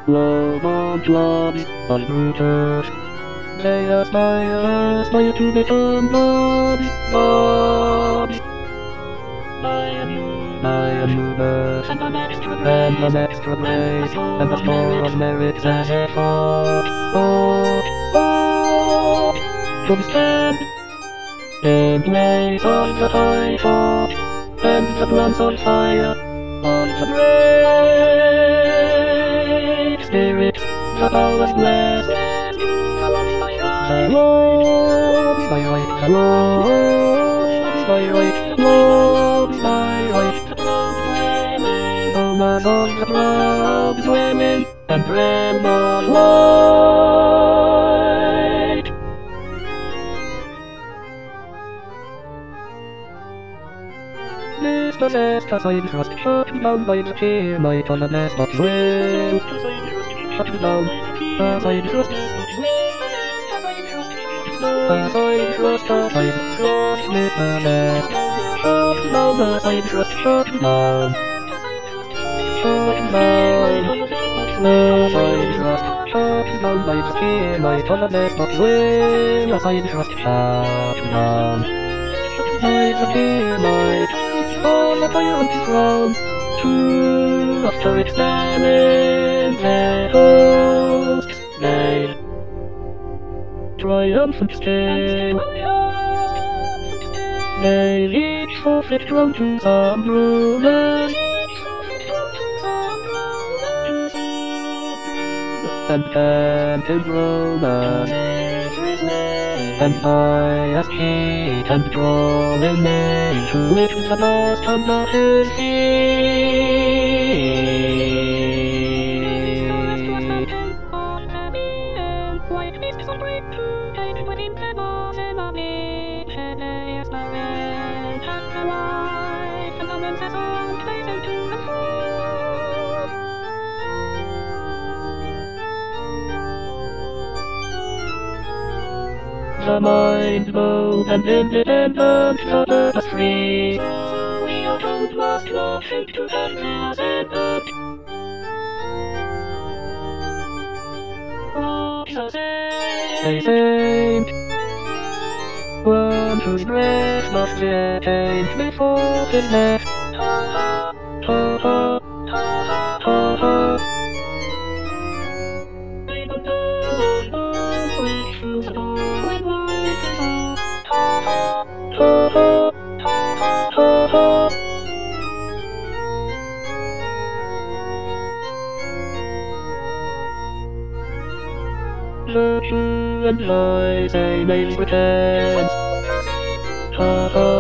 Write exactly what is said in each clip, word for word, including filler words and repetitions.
Love clubs, but bruters. They aspire, aspire to become Bobs, Bobs. I am you, I am universe, and I'm extra grace, and I'm extra grace, and the store of merits as a thought. Oh, oh, to stand in place of the high thought, and the glance on fire, on the great spirit, the powers blessed. Hello, my right, hello, my right, hello, my right. Oh, my God, the proud women and tremble light. This possessed as I trust, shut down by the fear, my on the nest of dreams. Shut down as I trust. As I trust, as I trust, this possessed. Shut down as I trust, shut down. Shut down. As I trust, shut down by the fear, my on the nest of dreams. As I trust, shut down. By the fear, my on the tyrant's throne, to after examine their host's name. Triumphant stain, they each forfeit throne to some ruler, and panted Roman, and pious heat and drawing name to lift the dust under his feet. The mind bold and independent, the purpose free. We are told must not think to have as an end. A saint, one whose grace must be attained before his death. Ha ha, ha ha, ha ha, ha. Virtue and lies they may pretend. Ha ha.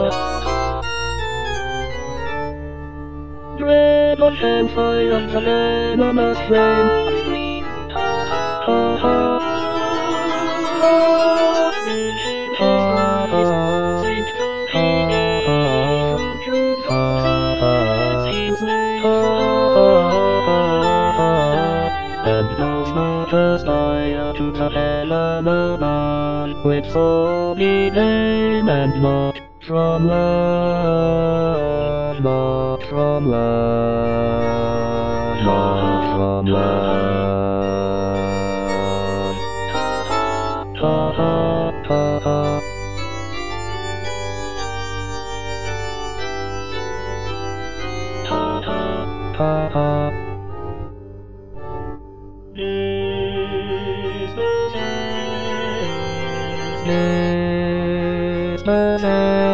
Dread on hellfire and the venomous flame. Ha ha. Ha ha. And those martyrs die to the hell of the man, with holy name and not from love, not from love, not from love. Ha ha, ha ha. Ha ha, ha ha. This possessed, this possessed.